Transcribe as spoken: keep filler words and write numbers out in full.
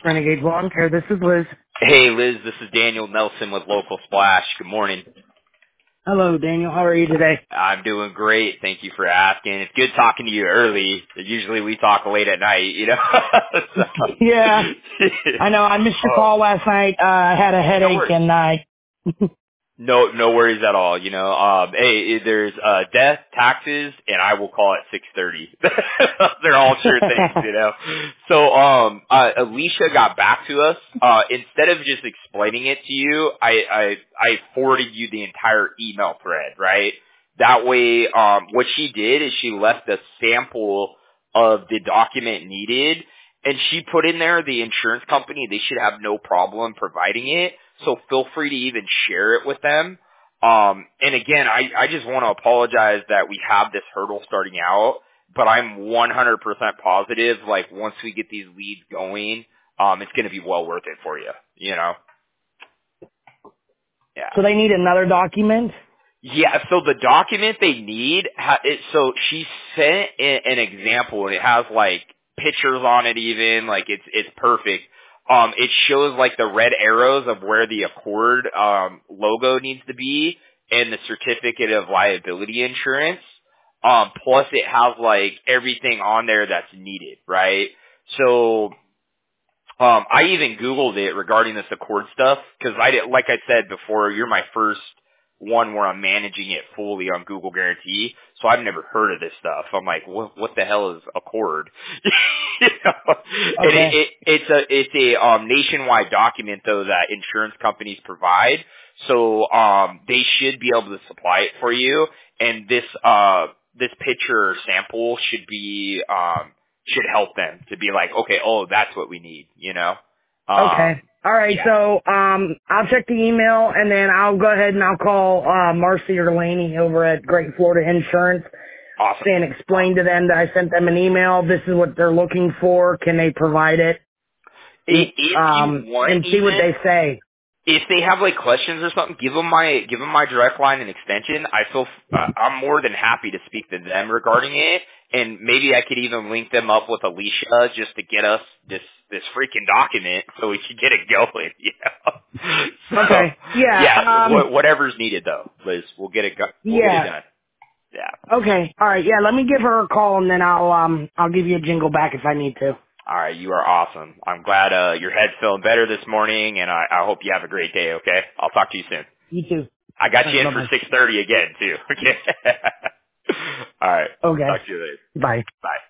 Renegade Lawn Care. This is Liz. Hey, Liz, this is Daniel Nelson with Local Splash. Good morning. Hello, Daniel. How are you today? I'm doing great. Thank you for asking. It's good talking to you early. Usually we talk late at night, you know. so, Yeah, I know. I missed your oh, call last night. Uh, I had a no headache worries. and I. No, no worries at all. You know, um, hey, there's uh, death, taxes, and I will call at six thirty. They're all sure things, you know. So, um, uh, Alicia got back to us. Uh, instead of just explaining it to you, I, I, I forwarded you the entire email thread, right? That way, um, what she did is she left a sample of the document needed, and she put in there the insurance company. They should have no problem providing it. So feel free to even share it with them. Um, and again, I, I just want to apologize that we have this hurdle starting out, but I'm one hundred percent positive, like, once we get these leads going, um, it's going to be well worth it for you, you know? Yeah. So they need another document? Yeah, so the document they need, ha- it, so she sent a- an example, and it has, like, pictures on it even, like, it's, it's perfect. Um, it shows, like, the red arrows of where the Accord, um, logo needs to be, and the certificate of liability insurance. Um, plus it has, like, everything on there that's needed, right? So, um, I even Googled it regarding this Accord stuff because I did, like I said before, you're my first one where I'm managing it fully on Google Guarantee, so I've never heard of this stuff. I'm like, what, what the hell is Accord? you know? And it, Okay. it, it's a it's a um, nationwide document though that insurance companies provide, so um, they should be able to supply it for you. And this uh this picture sample should be um should help them to be like, okay, oh, that's what we need, you know? Okay. Um, All right. yeah. So um, I'll check the email and then I'll go ahead and I'll call uh, Marcy or Laney over at Great Florida Insurance Awesome. and explain to them that I sent them an email. This is what they're looking for. Can they provide it? I- If you Um, want and see what even, they say. if they have like questions or something, give them my, give them my direct line and extension. I feel, uh, I'm more than happy to speak to them regarding it. And maybe I could even link them up with Alicia just to get us this, this freaking document so we can get it going, you know? So, Okay. Yeah. yeah, Um. wh- whatever's needed though, Liz, we'll get it, go- we'll get it Yeah. done. Yeah. Okay. All right. Yeah. Let me give her a call and then I'll um I'll give you a jingle back if I need to. All right, you are awesome. I'm glad uh, your head's feeling better this morning, and I, I hope you have a great day. Okay, I'll talk to you soon. You too. I got All you right. in Bye for bye. six thirty again too. Okay. All right. Okay. Talk to you later. Bye. Bye.